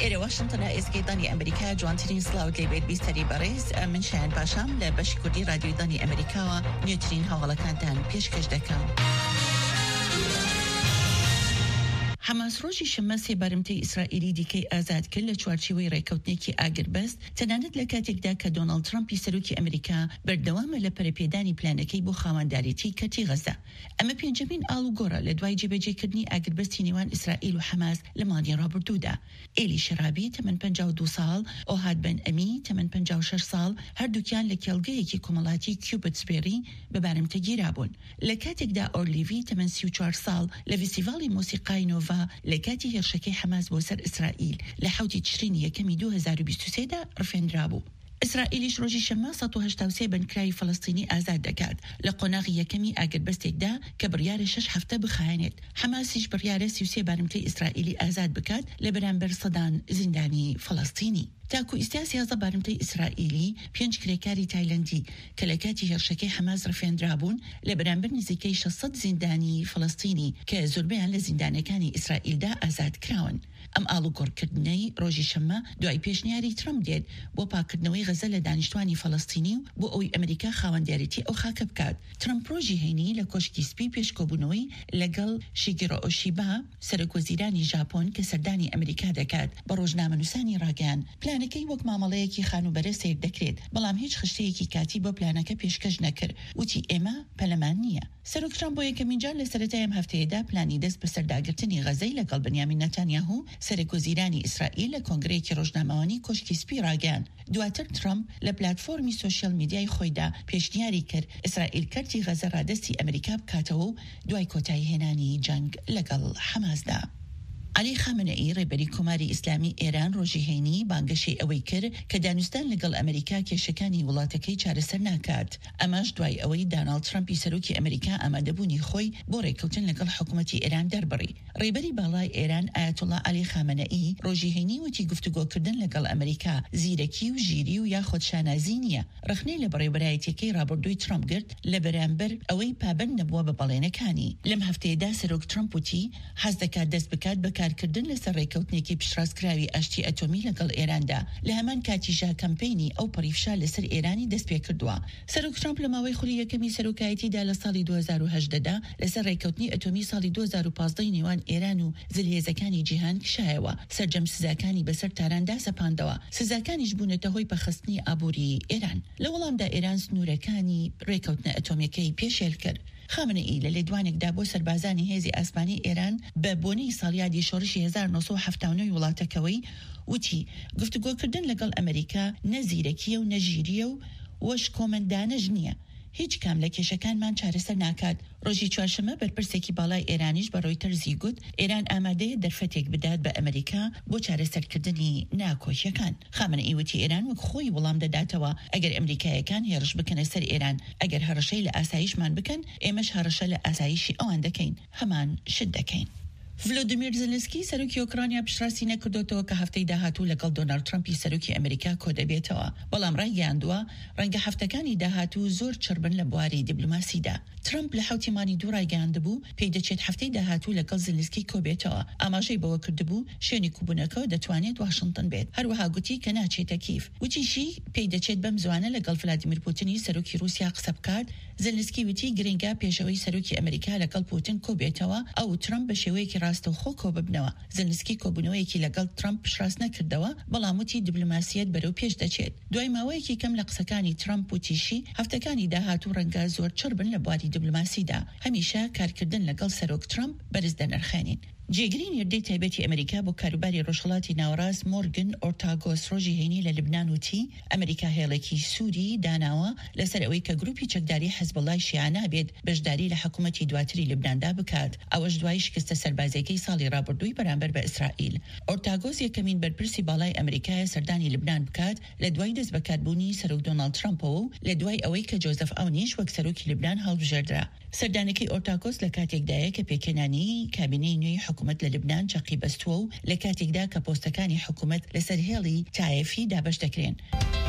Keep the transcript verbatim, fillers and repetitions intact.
إلى واشنطن إسكيداني أمريكا جوانترين سلاود لبيت بيستري باريس من شان باشام لبش كردي راديو داني أمريكا نيوترين هاولا كانتان بيشكش دكام. حماس روجی شەمەسێ بارمتەی ئیسرائیلی دیکەی ئازاد کرد لە چوارچێوەی ڕێکەوتنێکی ئاگربەست تەنانەت لە کاتێکدا کە دۆناڵد ترامپی سەرۆکی ئەمریکا بەردەوامە لە پەرەپێدانی پلانەکەی بۆ خاوەنداریەتی کەتی غەزە. ئەمە پێنجەمین ئاڵوگۆڕە لە دوای جێبەجێکردنی ئاگربەستی نێوان ئیسرائیل و حەماس لە مانگی ڕابردوودا. ئێلی شەرابی تەمەن پەنجا و دوو ساڵ، ئۆهاد بن ئەمی تەمەن پەنجا و شەش ساڵ هەردووکیان لە کێڵگەیەکی کۆمەڵاتی کیوبتسبێری بە بارمتە گیرابوون. لە کاتێکدا ئۆرلیڤی تەمەن سی و چوار ساڵ لە فیستیڤاڵی مۆسیقای نۆڤا لە کاتی هێرشەکەی حەماس بۆ سەر ئیسرائیل لە حوتی تشرینی یەکەمی دوو هەزار و بیست و سێدا ڕفێنرا بوو. ئیسرائیلیش ڕۆژی شەمە سەد و هەشتا و سێ بنکراوی فەڵەستینی ئازاد دەکات لە قۆناغی یەکەمی ئاگربەستێکدا کە بڕیارە شەش هەفتە بخایەنێت. حەماسیش بڕیارە سی و سێ بارمتەی ئیسرائیلی ئازاد بکات لە بەرامبەر سەدان زیندانی فەڵەستینی. تاکو ئیسیاسی هەزە بارمتەی ئیسرائیلی پێنج کرێکاری تایلەندی کە لە کاتی هێرشەکەی حەماس ڕفێنرا بوون لە بەرامبەر نزیکەی شەشسەد زیندانی فەڵەستینی کە زۆربەیان لە زیندانەکانی ئیسرائیلدا ئازاد کراون. ئەم ئاڵوگۆڕکردنەی ڕۆژی شەمە دوای پێشنیاری ترامپ دێت بۆ پاکردنەوەی غەزە لە دانیشتوانی فەڵەستینی و بۆ ئەوەی ئەمریکا خاوەندیارەتی ئەو خاکە بکات. ترامپ ڕۆژی هەینی لە کۆشکی سپی پێشکۆبوونەوەی لەگەڵ شیگێرۆ ئۆشیبا سەرۆکوەزیرانی ژاپۆن کە سەردانی ئەمریکا دەکات بە ڕۆژنامەنووسانی ڕاگەیان پلانەکەی وەک مامەڵەیەکی خانوبەرە سیر دەکرێت، بەڵام هیچ خشتەیەکی کاتی بۆ پلانەکە پێشکەش نەکرد. وتی ئێمە پەلەمان نییە. سەرۆک ترامپ بۆ یەکەمین جار لە سەرەتای ئەم هەفتەیەدا پلانی دەست بە سەرداگرتنی غەزەی لەگەڵ بنیامین نەتانیاهو سەرۆکوەزیرانی ئیسرائیل لە کۆنگرەیەکی ڕۆژنامەوانی کۆشکی سپی ڕاگەیان. دواتر ترامپ لە پلاتفۆرمی سۆشیال میدیای خۆیدا پێشنیاری کرد ئیسرائیل کەرتی غەزە ڕادەستی ئەمریکا بکاتەوە و دوای کۆتایی هێنانی جەنگ لەگەڵ حەماسدا. علی خامنەئی ڕێبەری کۆماری ئیسلامی ئێران ڕۆژی هەینی بانگەشی ئەوەی کرد کە دانوستان لەگەڵ ئەمریکا کێشەکانی وڵاتەکەی چارەسەر ناکات. ئەمەش دوای ئەوەی داناڵد ترامپی سەرۆکی ئەمریکا ئامادەبوونی خۆی بۆ ڕێکەوتن لەگەڵ حکوومەتی ئێران دەربڕی. ڕێبەری باڵای ئێران ئایەتوڵا علی خامنەئی ڕۆژی هەینی وتی گفتوگۆکردن لەگەڵ ئەمریکا زیرەکی و ژیری و یاخۆد شانازی نییە. ڕخنەی لە بەڕێوەبەرایەتیەکەی ڕابردووی ترامپ گرت لە بەرامبەر ئەوەی پابند نەبووە بە بەڵێنەکانی. لەم هەفتەیەدا سەرۆک ترامپ وتی حەز دەکات دەست بکات بە کارکردن لەسەر ڕێکەوتنێکی پشتڕاستکراوی ئاشتی ئەتۆمی لەگەڵ ئێراندا. لە هەمان کاتیشا کەمپینی ئەو پەڕیفشا لەسەر ئێرانی دەست پێ کردووە. سەرۆک ترامپ لە ماوەی خولی یەکەمی سەرۆکایەتیدا لە ساڵی دوو هەزار و هەژدەدا لەسەر ڕێکەوتنی ئەتۆمی ساڵی دوو هەزار و پانزدە نێوان ئێران و زلهێزەکانی جیهان کشایەوە. سەرجەم سزاکانی بەسەر تاراندا سەپاندەوە. سزاکانیش بوونەتە هۆی پەخستنی ئابووری ئێران. لە وەڵامدا ئێران سنوورەکانی ڕێکەوتنە ئەتۆمیەکەی پێشێل کرد. خامنەئی لە لێدوانێکدا بۆ سەربازانی هێزی ئاسمانی ئێران بە بۆنەی ساڵیادی شۆڕشی هەزار و نۆ سەد و هەفتاد و نۆ وڵاتەکەوەی وتی گفتوگۆکردن لەگەڵ ئەمریکا نەزیرەکیە و نەژیریە و وەش کۆمەندانەژ نییە. هیچ کام لە کێشەکانمان چارەسەر ناکات. ڕۆژی چوارشەمە بەرپرسێکی باڵای ئێرانیش بە ڕۆیتەرزی گوت ئێران ئامادەیە دەرفەتێک بدات بە ئەمریکا بۆ چارەسەرکردنی ناکۆشیەکان. خامنەئی وتی ئێران وەک خۆی وەڵام دەداتەوە ئەگەر ئەمریکایەکان هێرش بکەنە سەر ئێران، ئەگەر هەڕەشەی لە ئاسایشمان بکەن ئێمەش هەڕەشە لە ئاسایشی ئەوان دەکەین، هەمان شت دەکەین. ڤلۆدیمیر زلنسکی سەرۆکی ئۆکرانیا پشتڕاستی نەکردوتەوە کە هەفتەی داهاتوو لەگەڵ دۆناڵد ترامپی سەرۆکی ئەمریکا کۆ دەبێتەوە، بەڵام ڕایگەیاندووە ڕەنگە هەفتەکانی داهاتوو زۆر چربن لە بواری دیبلۆماسیدا. ترامپ لە حوتی مانی دوو ڕایگەیاندبوو پێی دەچێت هەفتەی داهاتوو لەگەڵ زلنسکی کۆ بێتەوە. ئاماژەی بەوە کردبوو شوێنی کوبوونەکەەوە دەتوانێت واشنگتن بێت. هەروەها گوتی کە ناچێتە کیف. وتیشی پێی دەچێت بەم زوانە لەگەڵ ڤلادیمیر پوتینی سەرۆکی رووسیا قسە بکات. زلنسکی وتی گرنگە پێشەوەی سەرۆکی ئەمریکا لەگەڵ پوتین کۆ بێتەوە ئەو ترامپ بە شێوەیەکی ڕاستەوخۆ کۆ ببنەوە. زلنسکی کۆبوونەوەیەکی لەگەڵ ترامپ پشتڕاست نەکردەوە، بەڵام وتی دیبلۆماسیەت بەرەو پێش دەچێت. دوای ماوەیەکی کەم لە قسەکانی ترامپ وتیشی هەفتەکانی داهاتوو ڕەنگە زۆر چربن لە بواری دیبلۆماسیدا. هەمیشە کارکردن لەگەڵ سەرۆک ترامپ بەرز دەنرخێنین. جێگرین هێردەی تایبەتی ئەمریکا بۆ کاروباری ڕۆژهەڵاتی ناوەڕاست مۆرگن ئۆرتاگۆس ڕۆژی هەینی لە لبنان وتی ئەمریکا هێڵێکی سووری داناوە لەسەر ئەوەی کە گروپی چەکداری حەزبەڵای شیعە نابێت بەشداری لە حکوومەتی دواتری لبناندا بکات، ئەوەش دوای شکستە سەربازیەکەی ساڵی ڕابردووی بەرامبەر بە ئیسرائیل. ئۆرتاگۆس یەکەمین بەرپرسی باڵای ئەمریکایە سەردانی لبنان بکات لە دوای دەست بەکاربوونی سەرۆک دۆناڵد ترامپەوە و لە دوای ئەوەی کە جۆزەف ئاونیش وەک سەرۆکی لبنان هەڵبژێردرا. سەردانەکەی ئۆرتاگۆس لە کاتێکدایە کە پێکەنانی کابینەی نوێی حکوومەت لە لبنان چەقی بەستووە و لە کاتێکدا کە پۆستەکانی حکوومەت لەسەر هێڵی تایەفی دابەش دەکرێن.